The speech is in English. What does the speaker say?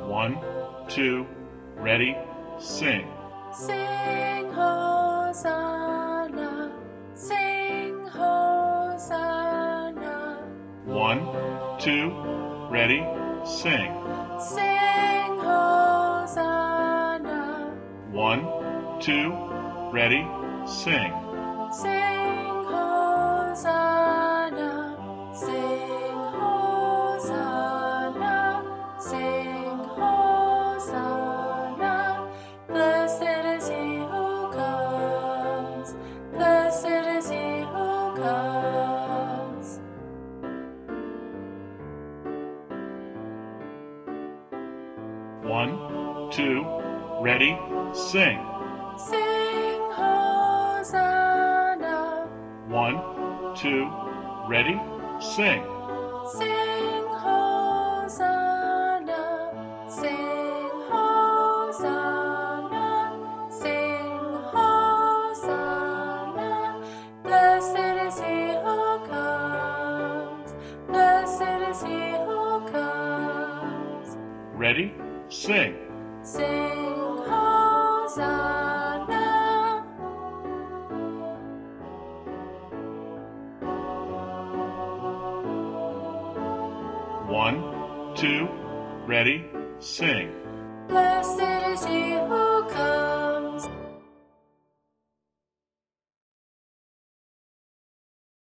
1, 2, ready, sing. Sing Hosanna, sing Hosanna. 1, 2, ready, sing. Sing Hosanna, 1, 2, ready, sing. sing Hosanna, sing Hosanna, sing Hosanna. Blessed is he who comes, blessed is he who comes. One, two, ready, sing. Sing Hosanna, 1, 2, ready, sing. sing Hosanna, sing Hosanna, sing Hosanna. Blessed is he who comes, blessed is he who comes. Ready, sing. Sing Hosanna. 1, 2, ready, sing. Blessed is he who comes.